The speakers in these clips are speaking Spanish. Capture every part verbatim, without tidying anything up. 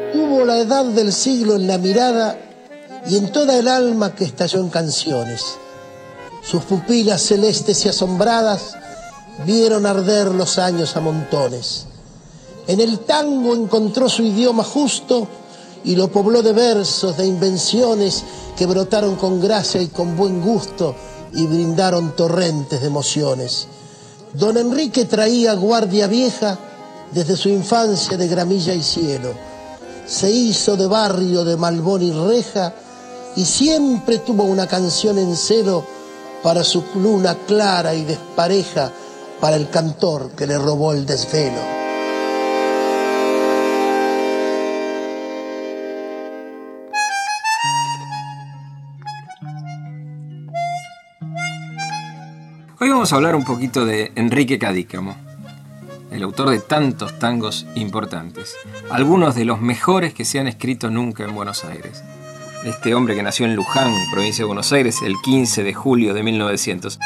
Hubo la edad del siglo en la mirada y en toda el alma que estalló en canciones. Sus pupilas celestes y asombradas vieron arder los años a montones. En el tango encontró su idioma justo y lo pobló de versos, de invenciones que brotaron con gracia y con buen gusto y brindaron torrentes de emociones. Don Enrique traía guardia vieja desde su infancia de Gramilla y Cielo. Se hizo de barrio de Malbón y Reja y siempre tuvo una canción en celo para su luna clara y despareja, para el cantor que le robó el desvelo. Hoy vamos a hablar un poquito de Enrique Cadícamo, el autor de tantos tangos importantes, algunos de los mejores que se han escrito nunca en Buenos Aires. Este hombre que nació en Luján, provincia de Buenos Aires, el quince de julio de mil novecientos.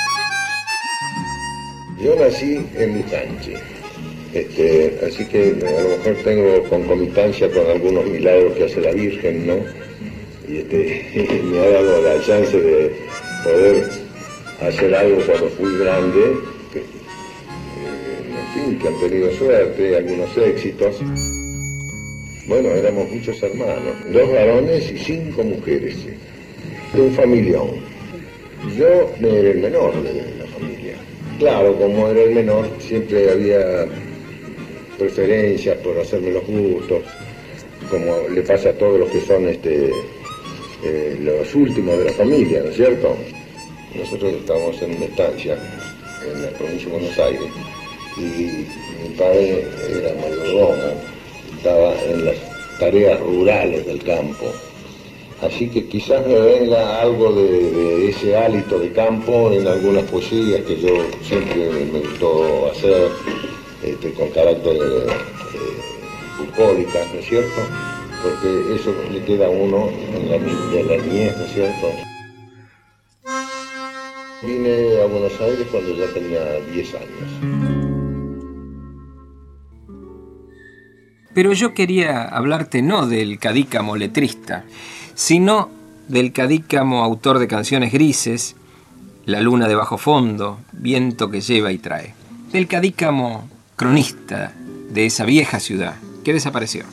Yo nací en Luján, este, así que a lo mejor tengo concomitancia con algunos milagros que hace la Virgen, ¿no? Y este, me ha dado la chance de poder hacer algo cuando fui grande, que, eh, en fin, que han tenido suerte, algunos éxitos. Bueno, éramos muchos hermanos, dos varones y cinco mujeres, ¿sí? De un familión. Yo era el menor de la familia. Claro, como era el menor, siempre había preferencias por hacerme los gustos, como le pasa a todos los que son este, eh, los últimos de la familia, ¿no es cierto? Nosotros estábamos en una estancia en la provincia de Buenos Aires y mi padre era mayordomo, estaba en las tareas rurales del campo. Así que quizás me venga algo de, de ese hálito de campo en algunas poesías que yo siempre me gustó hacer, este, con carácter eh, bucólicas, ¿no es cierto? Porque eso le queda a uno en la, en la niñez, ¿no es cierto? Vine a Buenos Aires cuando ya tenía diez años. Pero yo quería hablarte no del Cadícamo letrista, sino del Cadícamo autor de canciones grises, La luna de bajo fondo, Viento que lleva y trae. Del Cadícamo cronista de esa vieja ciudad que desapareció.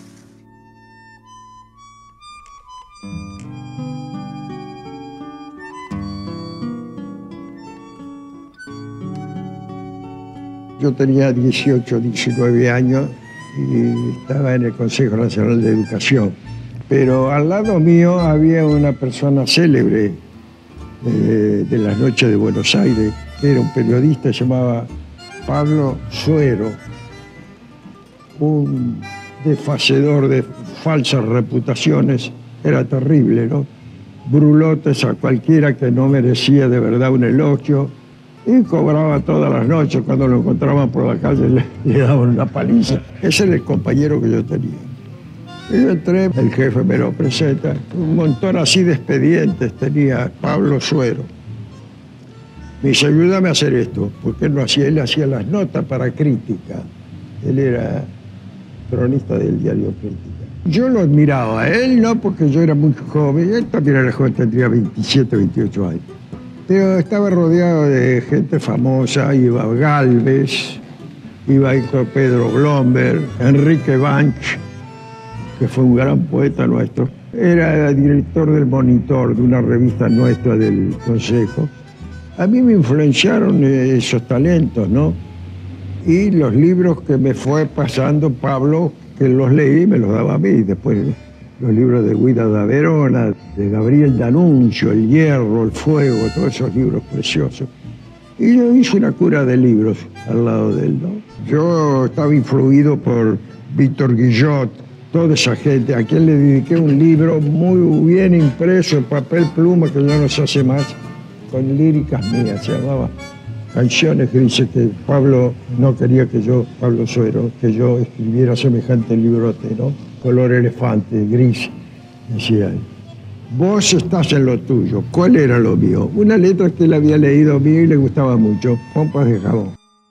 Yo tenía dieciocho, diecinueve años y estaba en el Consejo Nacional de Educación. Pero al lado mío había una persona célebre de, de las noches de Buenos Aires, que era un periodista, se llamaba Pablo Suero, un desfacedor de falsas reputaciones, era terrible, ¿no? Brulotes a cualquiera que no merecía de verdad un elogio. Y cobraba todas las noches, cuando lo encontraban por la calle le, le daban una paliza. Ese era el compañero que yo tenía. Y yo entré, el jefe me lo presenta, un montón así de expedientes tenía Pablo Suero. Me dice, ayúdame a hacer esto, porque él no hacía, él hacía las notas para Crítica. Él era cronista del diario Crítica. Yo lo admiraba a él, no porque yo era muy joven, él también era joven, tendría veintisiete, veintiocho años. Pero estaba rodeado de gente famosa, iba Gálvez, iba Héctor Pedro Blomberg, Enrique Banch, que fue un gran poeta nuestro. Era director del Monitor, de una revista nuestra del Consejo. A mí me influenciaron esos talentos, ¿no? Y los libros que me fue pasando Pablo, que los leí, me los daba a mí. Después los libros de Guida da Verona, de Gabriel D'Annunzio, El Hierro, El Fuego, todos esos libros preciosos. Y yo hice una cura de libros al lado de él, ¿no? Yo estaba influido por Víctor Guillot, toda esa gente, a quien le dediqué un libro muy bien impreso en papel pluma, que ya no se hace más, con líricas mías, se llamaba Canciones Grises, que Pablo no quería que yo, Pablo Suero, que yo escribiera semejante librote, ¿no? Color elefante, gris, decía él. Vos estás en lo tuyo. ¿Cuál era lo mío? Una letra que él había leído mío y le gustaba mucho, Pompas de jabón.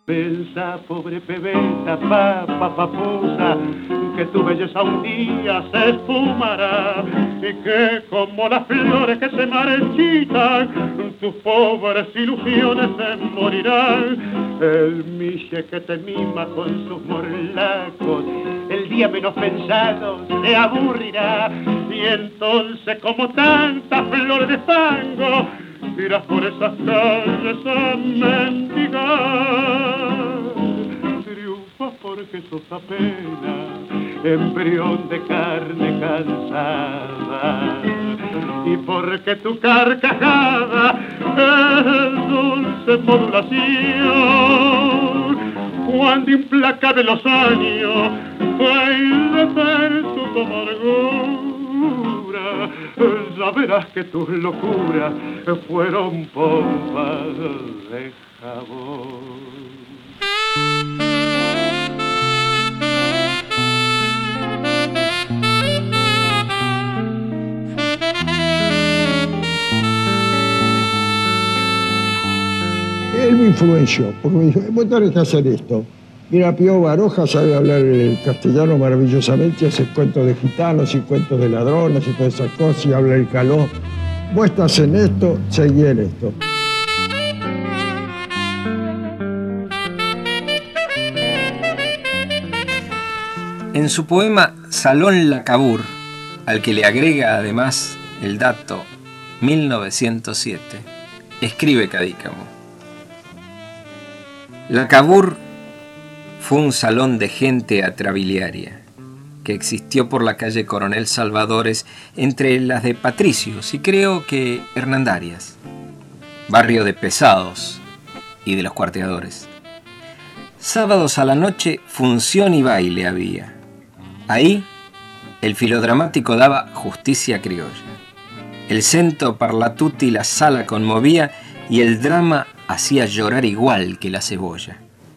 Pensa, pobre pebeta, papa, papusa, que tu belleza un día se esfumará y que como las flores que se marchitan, tus pobres ilusiones se morirán. El miche que te mima con sus morlacos, el día menos pensado se aburrirá y entonces como tantas flores de fango irás por esas calles a mendigar. Triunfas porque sos apenas embrión de carne cansada y porque tu carcajada es dulce modulación. Cuando implacable los años bailatan su amargura, ya verás que tus locuras fueron pompas de jabón. Él me influenció, porque me dijo, vos tenés que hacer esto. Mira, Pío Baroja sabe hablar el castellano maravillosamente, hace cuentos de gitanos y cuentos de ladrones y todas esas cosas, y habla el caló. Vos estás en esto, seguí en esto. En su poema Salón Lacabur, al que le agrega además el dato mil novecientos siete, escribe Cadícamo: Lacabur fue un salón de gente atrabiliaria que existió por la calle Coronel Salvadores entre las de Patricios y creo que Hernandarias, barrio de pesados y de los cuarteadores. Sábados a la noche función y baile había. Ahí el filodramático daba justicia criolla. El cento parlatuti la sala conmovía y el drama hacía llorar igual que la cebolla.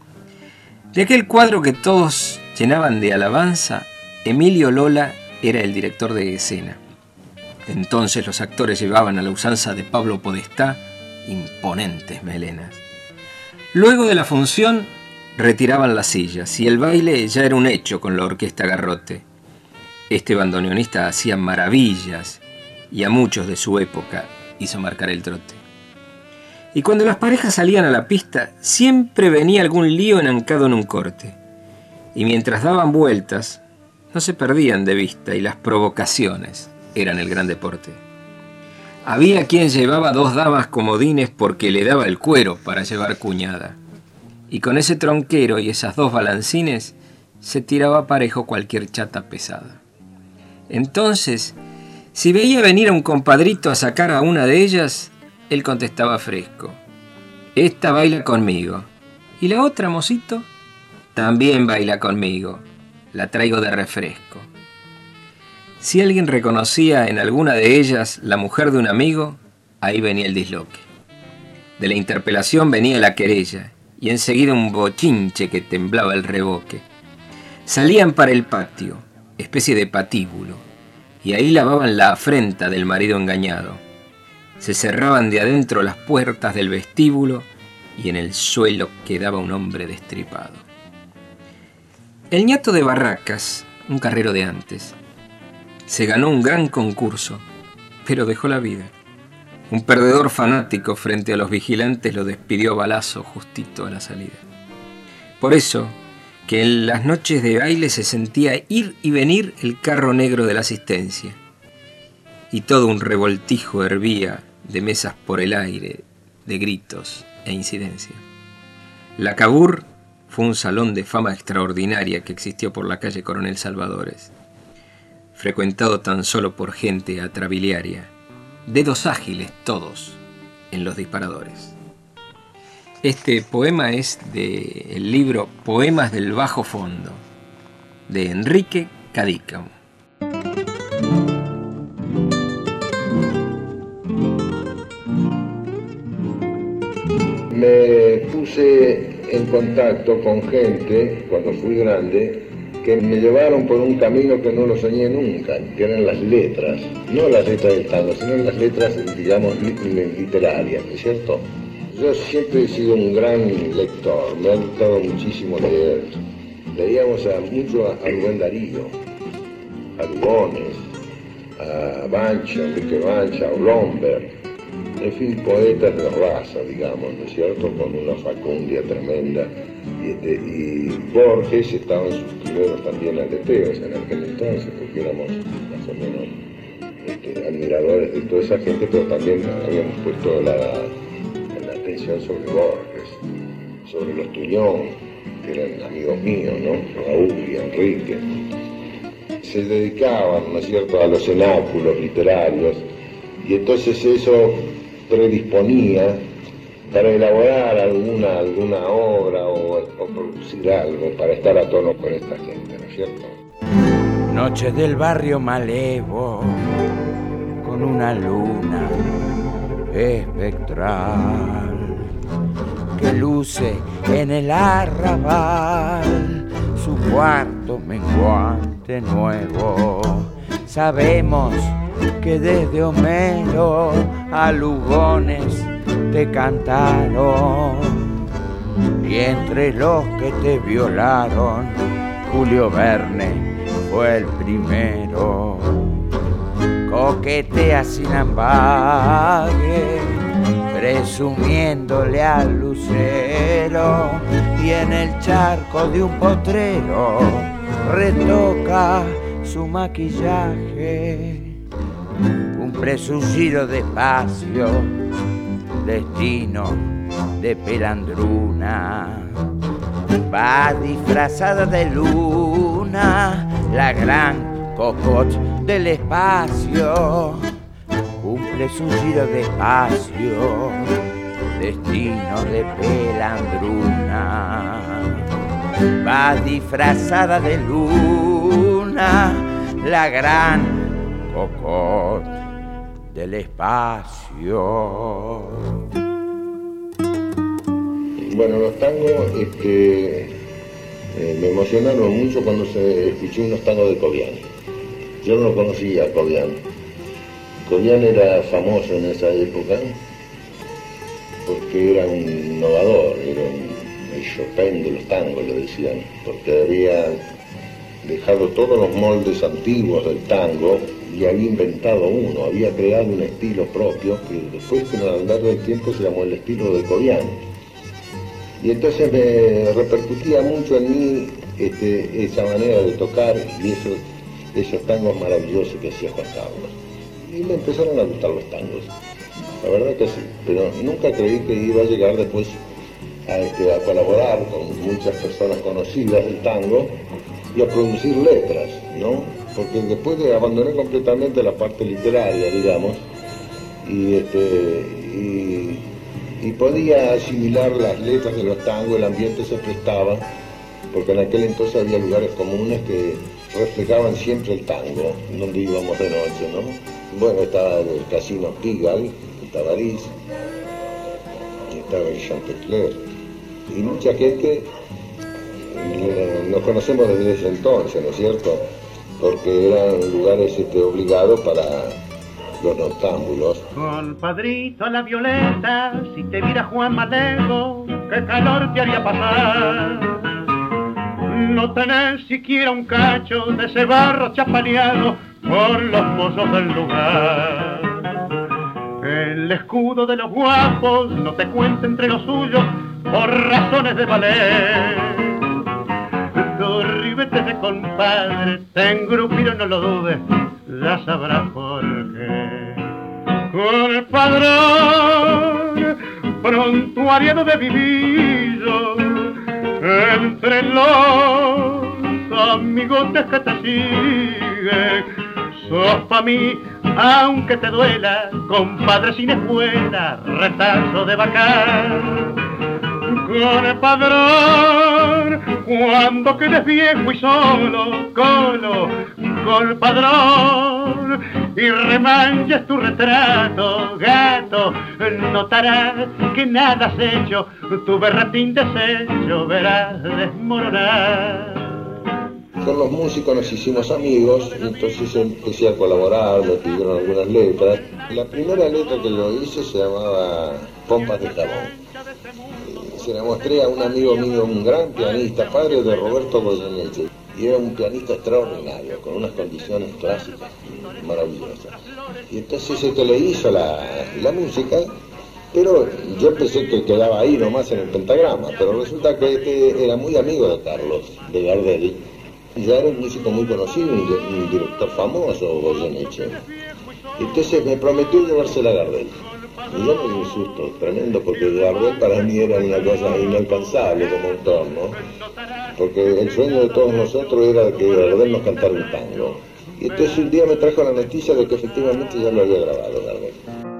De aquel cuadro que todos llenaban de alabanza, Emilio Lola era el director de escena. Entonces los actores llevaban a la usanza de Pablo Podestá imponentes melenas. Luego de la función retiraban las sillas y el baile ya era un hecho con la orquesta Garrote. Este bandoneonista hacía maravillas y a muchos de su época hizo marcar el trote. Y cuando las parejas salían a la pista, siempre venía algún lío enancado en un corte. Y mientras daban vueltas, no se perdían de vista y las provocaciones eran el gran deporte. Había quien llevaba dos damas comodines porque le daba el cuero para llevar cuñada. Y con ese tronquero y esas dos balancines se tiraba parejo cualquier chata pesada. Entonces, si veía venir a un compadrito a sacar a una de ellas, él contestaba fresco: esta baila conmigo. ¿Y la otra, mocito? También baila conmigo. La traigo de refresco. Si alguien reconocía en alguna de ellas la mujer de un amigo, ahí venía el disloque. De la interpelación venía la querella y enseguida un bochinche que temblaba el reboque. Salían para el patio, especie de patíbulo, y ahí lavaban la afrenta del marido engañado. Se cerraban de adentro las puertas del vestíbulo y en el suelo quedaba un hombre destripado. El ñato de Barracas, un carrero de antes, se ganó un gran concurso, pero dejó la vida. Un perdedor fanático frente a los vigilantes lo despidió a balazo justito a la salida. Por eso, que en las noches de baile se sentía ir y venir el carro negro de la asistencia, y todo un revoltijo hervía de mesas por el aire, de gritos e incidencia. Lacabur fue un salón de fama extraordinaria que existió por la calle Coronel Salvadores, frecuentado tan solo por gente atrabiliaria, dedos ágiles todos en los disparadores. Este poema es del libro Poemas del Bajo Fondo, de Enrique Cadícamo. Me puse en contacto con gente, cuando fui grande, que me llevaron por un camino que no lo soñé nunca, que eran las letras. No las letras del tango, sino las letras, digamos, literarias, ¿no es cierto? Yo siempre he sido un gran lector, me ha gustado muchísimo leer. Leíamos a, mucho a, a Rubén Darío, a Lugones, a Bancha, Enrique Bancha, a Blomberg, en fin, poetas de raza, digamos, ¿no es cierto?, con una facundia tremenda. Y, este, y Borges estaba en sus primeros también aleteos en aquel entonces, porque éramos más o menos este, admiradores de toda esa gente, pero también habíamos puesto la, la atención sobre Borges, sobre los Tuñón, que eran amigos míos, ¿no?, Raúl y Enrique. Se dedicaban, ¿no es cierto?, a los cenáculos literarios, y entonces eso predisponía para elaborar alguna, alguna obra o, o producir algo, para estar a tono con esta gente, ¿no es cierto? Noche del barrio malevo, con una luna espectral que luce en el arrabal su cuarto menguante nuevo. Sabemos que desde Homero a Lugones te cantaron, y entre los que te violaron Julio Verne fue el primero. Coquetea sin ambague, presumiéndole al lucero, y en el charco de un potrero retoca su maquillaje. Cumple su giro despacio, destino de pelandruna. Va disfrazada de luna, la gran cocotte del espacio. Cumple su giro despacio, destino de pelandruna. Va disfrazada de luna, la gran cocotte del espacio. Bueno, los tangos este, eh, me emocionaron mucho cuando se escuché unos tangos de Cobian. Yo no conocía a Cobian. Cobian era famoso en esa época porque era un innovador, era un, el Chopin de los tangos, le decían, porque había dejado todos los moldes antiguos del tango y había inventado uno, había creado un estilo propio que después, con el andar del tiempo, se llamó el estilo de Cobian. Y entonces me repercutía mucho en mí este, esa manera de tocar y esos, esos tangos maravillosos que hacía Juan Carlos. Y me empezaron a gustar los tangos, la verdad que sí, pero nunca creí que iba a llegar después a, este, a colaborar con muchas personas conocidas del tango y a producir letras, ¿no? Porque después de abandoné completamente la parte literaria, digamos, y, este, y, y podía asimilar las letras de los tangos, el ambiente se prestaba, porque en aquel entonces había lugares comunes que reflejaban siempre el tango, donde íbamos de noche, ¿no? Bueno, estaba el Casino Pigalle, en Tabarís, estaba el Chantecler, y mucha gente. Nos conocemos desde ese entonces, ¿no es cierto? Porque eran lugares este, obligados para los noctámbulos. Compadrito, la violeta, si te viera Juan Malego, qué calor te haría pasar. No tenés siquiera un cacho de ese barro chapaleado por los mozos del lugar. El escudo de los guapos no te cuenta entre los suyos por razones de valer. Tus ribetes de compadre te engrupieron, no lo dudes, ya sabrás por qué. Con el padrón prontuariado de vivillo, entre los amigotes que te siguen, sos pa' mí, aunque te duela, compadre sin espuela, retazo de bacán. Con el padrón, cuando quedes viejo y solo, colo, con el padrón, y remanches tu retrato, gato, notarás que nada has hecho, tu berretín deshecho verás desmoronar. Con los músicos nos hicimos amigos, y entonces empecé a colaborar, me pidieron algunas letras. La primera letra que yo hice se llamaba Pompas de Jabón. Se la mostré a un amigo mío, un gran pianista, padre de Roberto Goyeneche, y era un pianista extraordinario, con unas condiciones clásicas maravillosas. Y entonces este le hizo la, la música, pero yo pensé que quedaba ahí nomás en el pentagrama, pero resulta que este era muy amigo de Carlos, de Gardel, y ya era un músico muy conocido, un, un director famoso, Goyeneche. Entonces me prometió llevársela a Gardel. Y yo me di un susto tremendo, porque Gardel para mí era una cosa inalcanzable como autor, ¿no? Porque el sueño de todos nosotros era que Gardel nos cantara un tango. Y entonces un día me trajo la noticia de que efectivamente ya lo había grabado Gardel.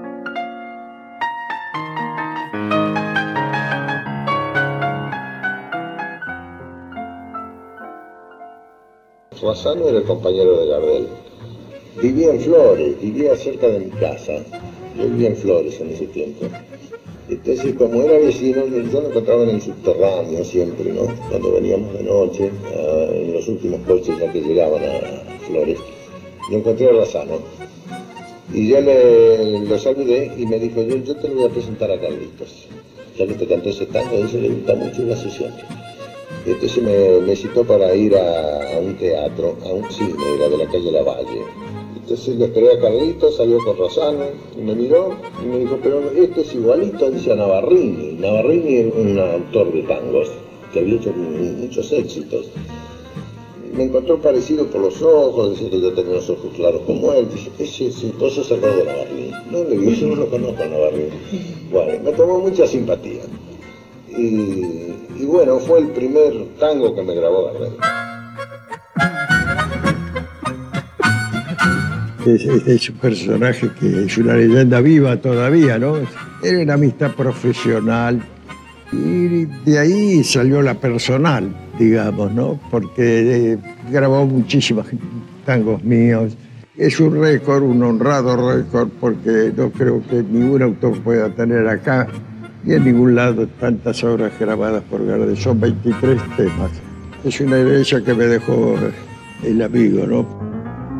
Razzano era el compañero de Gardel. Vivía en Flores, vivía cerca de mi casa. Yo vivía en Flores en ese tiempo. Entonces, como era vecino, yo lo encontraba en el subterráneo siempre, ¿no? Cuando veníamos de noche, uh, en los últimos coches ya que llegaban a Flores, lo encontré a Razzano. Y yo le, lo saludé y me dijo, yo, yo te lo voy a presentar a Carlitos. Ya que te cantó ese tango, a él se le gusta mucho y lo hace siempre. Y entonces me, me citó para ir a, a un teatro, a un cine, era de la calle Lavalle. Entonces lo esperé a Carlitos, salió con Razzano, y me miró y me dijo, pero este es igualito, dice a Navarrini. Navarrini es un autor de tangos que había hecho muchos éxitos. Me encontró parecido por los ojos, decía que yo tenía los ojos claros como él. Dice, ese es el pozo cerrado de Navarrini. No le digo, yo no lo conozco a Navarrini. Bueno, me tomó mucha simpatía. Y, y bueno, fue el primer tango que me grabó Gardel. Es, es, es un personaje que es una leyenda viva todavía, ¿no? Era una amistad profesional y de ahí salió la personal, digamos, ¿no? Porque eh, grabó muchísimos tangos míos. Es un récord, un honrado récord, porque no creo que ningún autor pueda tener acá y en ningún lado tantas obras grabadas por Gardel. Son veintitrés temas. Es una herencia que me dejó el amigo, ¿no?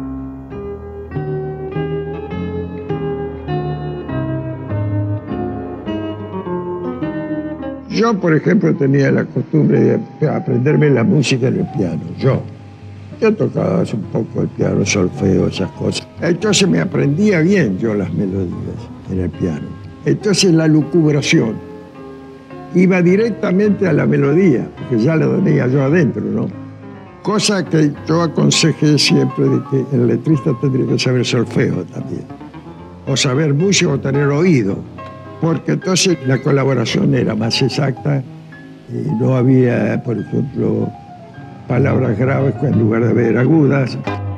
Yo, por ejemplo, tenía la costumbre de aprenderme la música en el piano, yo. Yo tocaba un poco el piano, solfeo, esas cosas. Entonces me aprendía bien yo las melodías en el piano. Entonces la lucubración iba directamente a la melodía, porque ya la tenía yo adentro, ¿no? Cosa que yo aconsejé siempre de que el letrista tendría que saber solfeo también. O saber música o tener oído. Porque entonces la colaboración era más exacta y no había, por ejemplo, palabras graves en lugar de haber agudas.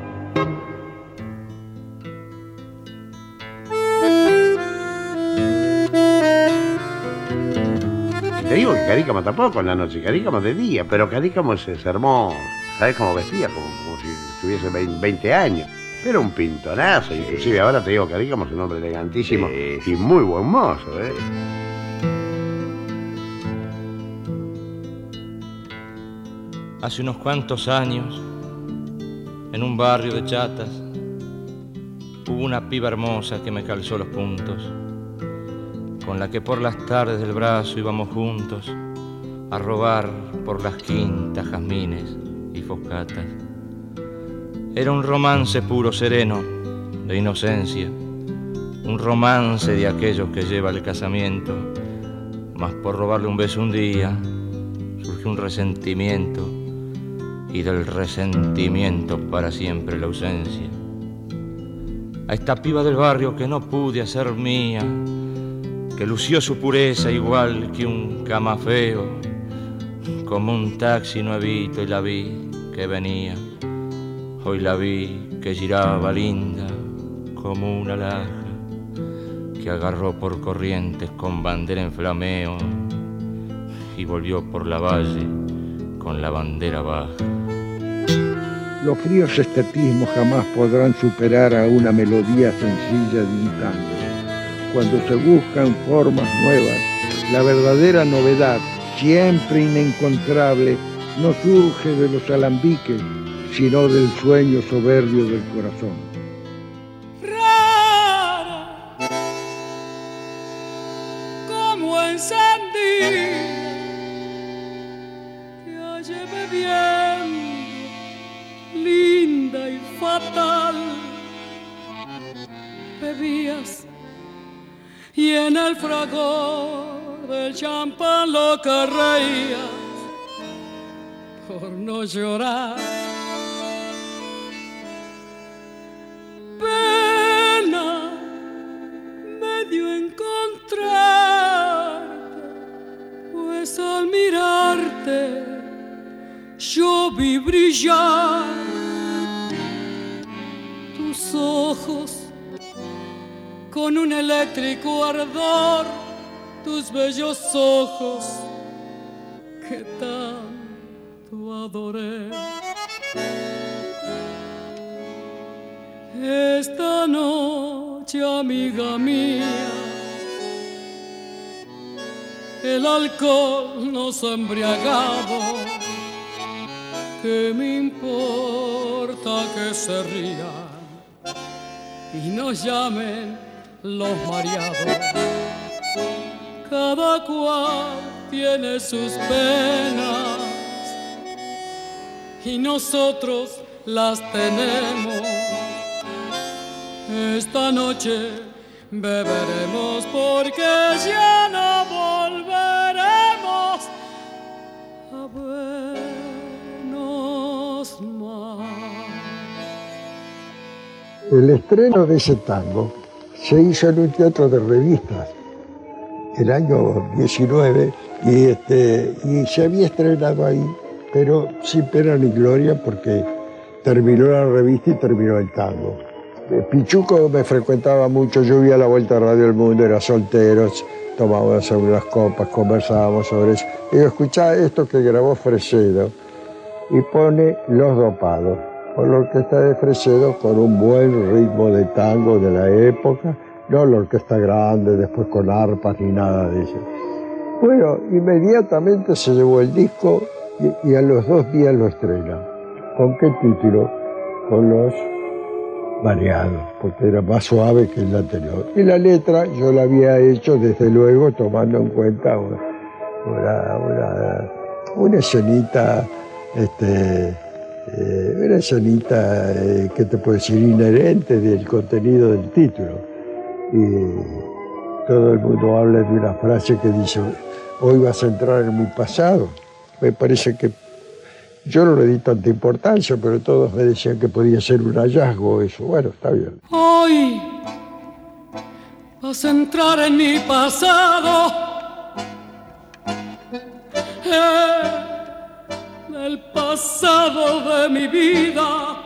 Te digo que Carícamo tampoco en la noche, Carícamo de día, pero Carícamo es, es hermoso. ¿Sabes cómo vestía? Como, como si tuviese veinte años. Era un pintonazo, inclusive ahora te digo, Carícamo es un hombre elegantísimo sí. Y muy buen mozo, ¿eh? Hace unos cuantos años, en un barrio de chatas, hubo una piba hermosa que me calzó los puntos, con la que por las tardes del brazo íbamos juntos a robar por las quintas, jazmines y foscatas. Era un romance puro, sereno, de inocencia, un romance de aquellos que lleva el casamiento, mas por robarle un beso un día surge un resentimiento y del resentimiento para siempre la ausencia. A esta piba del barrio que no pude hacer mía, que lució su pureza igual que un camafeo, como un taxi nuevito y la vi que venía. Hoy la vi que giraba linda como una laja, que agarró por corrientes con bandera en flameo y volvió por la valle con la bandera baja. Los fríos estetismos jamás podrán superar a una melodía sencilla de un tango. Cuando se buscan formas nuevas, la verdadera novedad, siempre inencontrable, no surge de los alambiques, sino del sueño soberbio del corazón. Rara, como encendida fatal. Bebías y en el fragor del champán lo que reías por no llorar. Pena me dio encontrarte, pues al mirarte yo vi brillar tus ojos con un eléctrico ardor, tus bellos ojos que tanto adoré. Esta noche, amiga mía, el alcohol nos ha embriagado. ¿Qué me importa que se rían y nos llamen los mareados? Cada cual tiene sus penas y nosotros las tenemos. Esta noche beberemos porque ya no volveremos a vernos más. El estreno de ese tango se hizo en un teatro de revistas el año diecinueve y, este, y se había estrenado ahí, pero sin pena ni gloria porque terminó la revista y terminó el tango. Pichuco me frecuentaba mucho, yo vivía a la vuelta de Radio El Mundo, era solteros, tomábamos unas copas, conversábamos sobre eso. Y yo escuchaba esto que grabó Fresedo y pone Los Dopados, por la orquesta de Fresedo con un buen ritmo de tango de la época, no la orquesta grande, después con arpas ni nada de eso. Bueno, inmediatamente se llevó el disco y, y a los dos días lo estrena. ¿Con qué título? Con Los Mareados, porque era más suave que el anterior. Y la letra yo la había hecho, desde luego, tomando en cuenta una, una, una, una escenita, este, eh, una escenita, eh, ¿qué te puedo decir?, inherente del contenido del título. Y todo el mundo habla de una frase que dice, hoy vas a entrar en mi pasado. Me parece que yo no le di tanta importancia, pero todos me decían que podía ser un hallazgo eso. Bueno, está bien. Hoy vas a entrar en mi pasado, en el pasado de mi vida.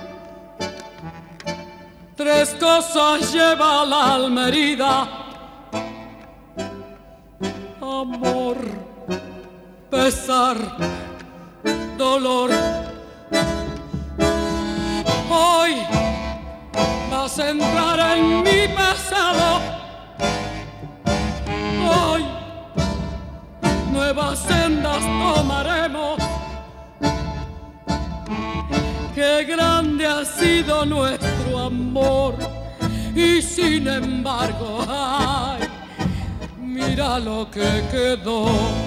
Tres cosas lleva la alma herida: amor, pesar, dolor. Hoy vas a entrar en mi pasado. Hoy nuevas sendas tomaremos. Qué grande ha sido nuestro amor y sin embargo, ay, mira lo que quedó.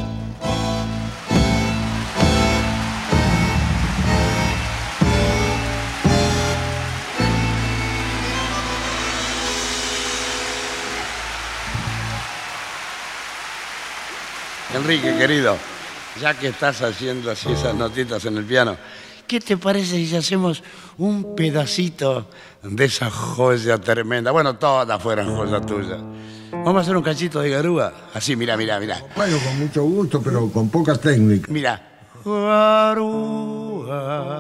Enrique, querido, ya que estás haciendo así esas notitas en el piano, ¿qué te parece si hacemos un pedacito de esa joya tremenda? Bueno, todas fueran joyas tuyas. Vamos a hacer un cachito de Garúa. Así, mira, mira, mira. Bueno, con mucho gusto, pero con poca técnica. Mira. Garúa,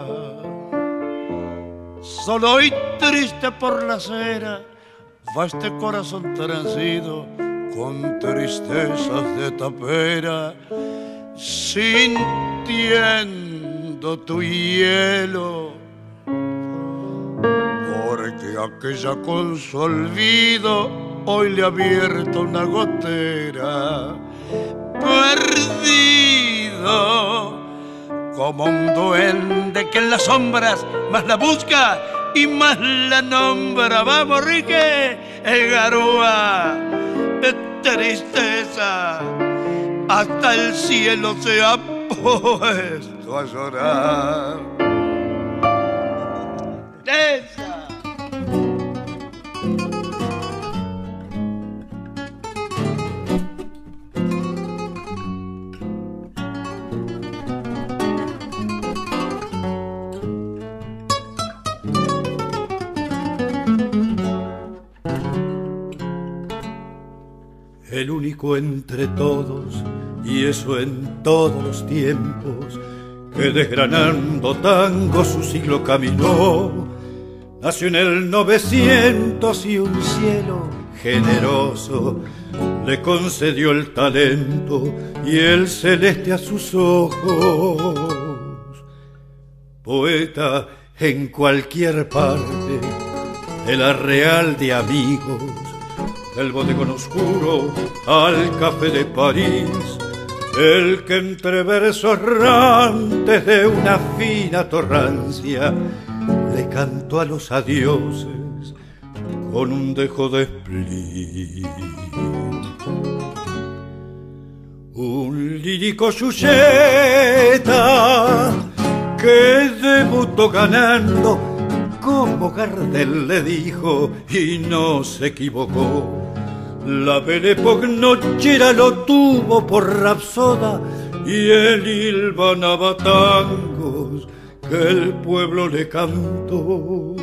solo y triste por la acera, va este corazón transido con tristezas de tapera, sintiendo tu hielo, porque aquella con su olvido hoy le ha abierto una gotera. Perdido como un duende que en las sombras más la busca y más la nombra. Vamos, Rique, el Garúa, tristeza, hasta el cielo se ha puesto a llorar. ¡Esa! El único entre todos, y eso en todos los tiempos, que desgranando tango su siglo caminó, nació en el novecientos y un cielo generoso le concedió el talento y el celeste a sus ojos. Poeta en cualquier parte de la real de amigos, del bodegón oscuro al café de París, el que entre versos errantes de una fina torrancia le cantó a los adioses con un dejo de spleen. Un lírico yuyeta que debutó ganando, como Gardel le dijo, y no se equivocó. La Belle Époque nochera lo tuvo por rapsoda y él hilvanaba tangos que el pueblo le cantó.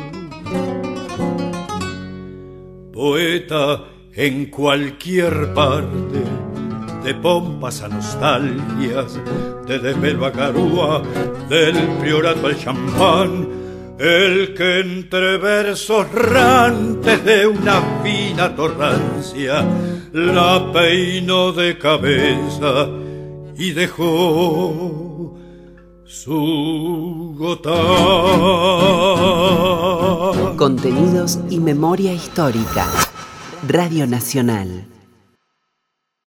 Poeta en cualquier parte, de pompas a nostalgias, de desvelo a carúa, del priorato al champán, el que entre versos rantes de una fina torrancia la peinó de cabeza y dejó su gota. Contenidos y memoria histórica. Radio Nacional.